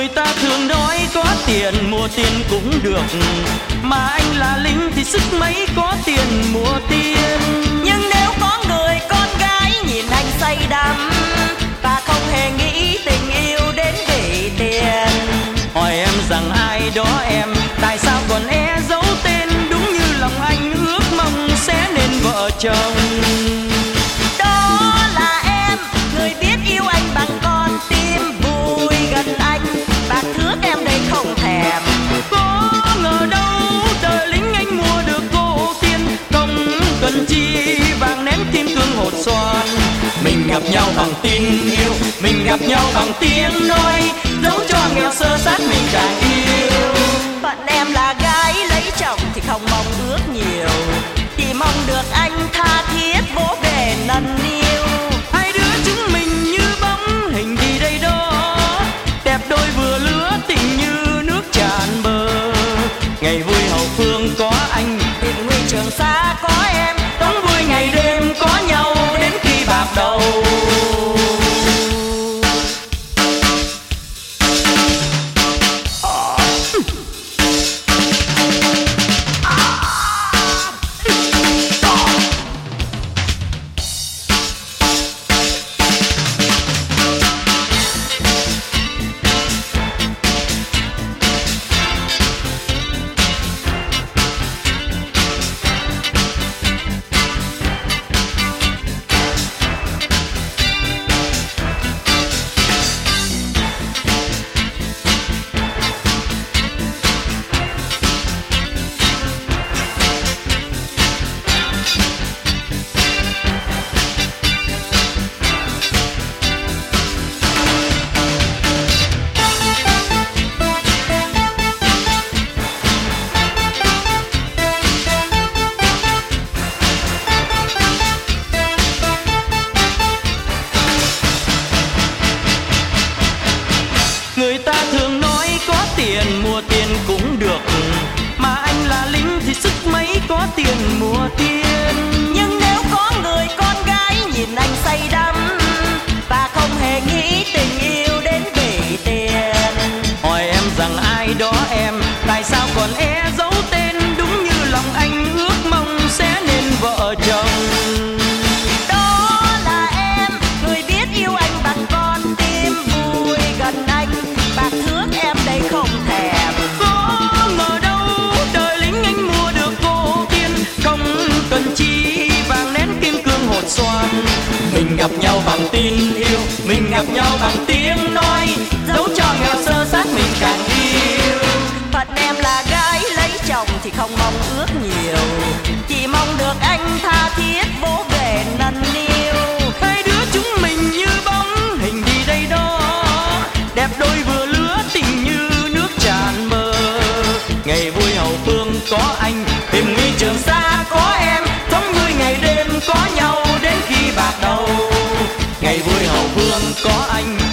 Người ta thường nói có tiền mua tiền cũng được, mà anh là lính thì sức mấy có tiền mua tiền. Nhưng nếu có người con gái nhìn anh say đắm và không hề nghĩ tình yêu đến vì tiền, hỏi em rằng ai đó em, tại sao còn e giấu tên, đúng như lòng anh ước mong sẽ nên vợ chồng. đó là em, người biết yêu anh bằng con tim, vui gần anh, bạc thước em đây không thèm. Có ngờ đâu đời lính anh mua được cô tiên, không cần chi vàng nén kim cương hột xoàn. Mình gặp nhau bằng tình yêu, mình gặp nhau bằng tiếng nói, dẫu cho nghèo sơ sát mình càng yêu. Phận em là gái lấy chồng thì không mong ước nhiều, chỉ mong được anh tha thiết vỗ về nâng niu. Hai đứa chúng mình như bóng hình gì đây đó, đẹp đôi vừa lứa tình như nước tràn bờ. Ngày vui hậu phương có anh, Hiểm nguy trường xa có em, đón vui ngày đêm có nhau đến khi bạc đầu. Người ta thường nói có tiền mua tiền cũng được, mà anh là lính thì sức mấy có tiền mua tiền. Nhưng nếu có người con gái nhìn anh say đắm và không hề nghĩ tình yêu đến vì tiền, hỏi em rằng ai đó em, tại sao còn e giấu tên, đúng như lòng anh ước mong sẽ nên vợ chồng. đó là em, người biết yêu anh bằng con tim, vui gần anh, bạc thước em đây không thèm. Có ngờ đâu đời lính anh mua được cô tiên, không cần chi vàng nén kim cương hột xoàn. Mình gặp nhau bằng tình yêu, mình gặp nhau bằng tiếng nói, dẫu cho nghèo sơ sát mình càng yêu. Phận em là gái lấy chồng thì không mong ước nhiều, chỉ mong được anh tha thiết vỗ về nâng niu. Hai đứa chúng mình như bóng hình gì đây đó, đẹp đôi vừa lứa tình như nước tràn bờ. Ngày vui hậu phương có anh, hiểm nguy trường xa có em, thống vui ngày đêm có nhau đến khi bạc đầu. Ngày vui hậu phương có anh,